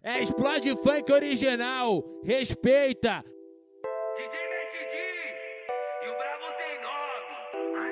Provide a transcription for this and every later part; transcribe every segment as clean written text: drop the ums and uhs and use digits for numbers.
É Explode Funk original, respeita. DJ Metidi e o Bravo tem nome.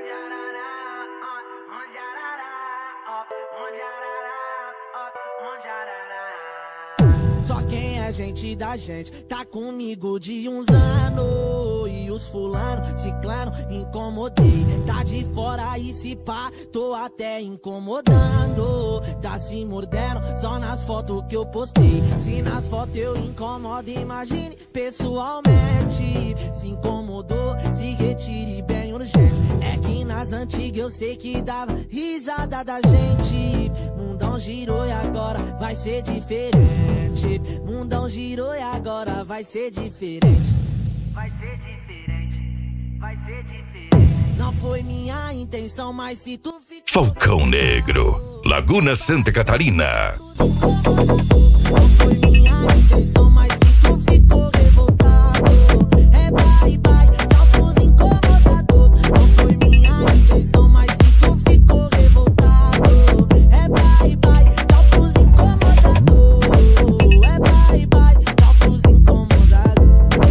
Só quem é gente da gente tá comigo de uns anos. E os fulano, ciclano, incomodei. Tá de fora e se pá, tô até incomodando. Tá se mordendo só nas fotos que eu postei. Se nas fotos eu incomodo, imagine pessoalmente. Se incomodou, se retire bem urgente. É que nas antigas eu sei que dava risada da gente. Mundão girou e agora vai ser diferente. Mundão girou e agora vai ser diferente. Vai ser diferente, vai ser diferente. Não foi minha intenção, mas se tu ficou... Falcão Negro, Laguna, Santa Catarina. Não foi minha intenção, mas se tu ficou revoltado, é bye bye, tchau pros incomodados. Não foi minha intenção, mas se tu ficou revoltado, é bye bye, tchau pros incomodados. É bye bye, tchau pros incomodados.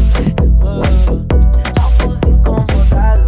Tchau pros incomodados.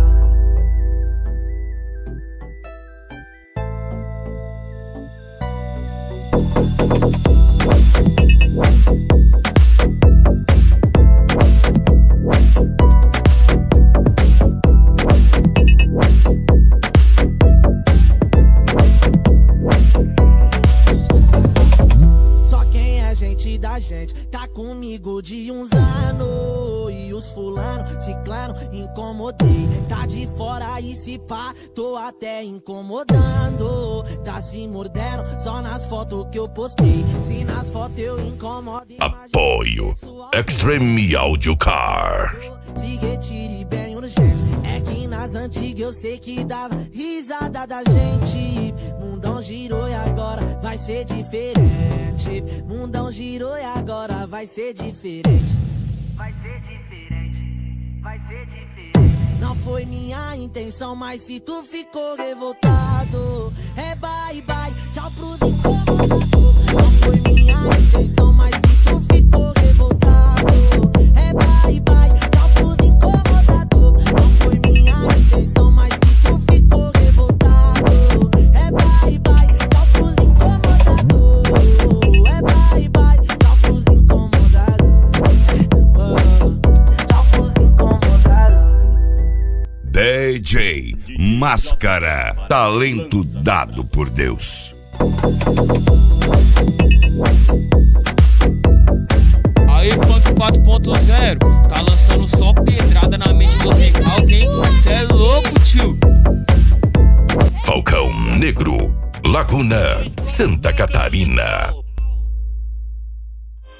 Só quem é gente da gente tá comigo de uns anos. E os fulano, ciclano, incomodei. Tá de fora e se pá, tô até incomodando. Tá se mordendo só nas fotos que eu postei. Se nas fotos eu incomodo, Apoio Extreme Audio Car. se retire bem urgente. É que nas antigas eu sei que dava risada da gente. Mundão girou e agora vai ser diferente. Mundão girou e agora vai ser diferente. Vai ser diferente, vai ser diferente. Não foi minha intenção, mas se tu ficou revoltado, é bye bye, tchau pros incomodados. Não foi minha intenção, mas se tu ficou revoltado, é bye bye, tchau pros incomodados. Não foi minha intenção, mas se tu ficou revoltado, é bye bye, tchau pros incomodados. É bye bye, tchau pros incomodados. Tchau pros incomodados. DJ Máscara, talento dado por Deus. Aí Funk 4.0 tá lançando só pedrada na mente dos recalques, hein? Cê é louco, tio. Falcão Negro, Laguna, Santa Catarina.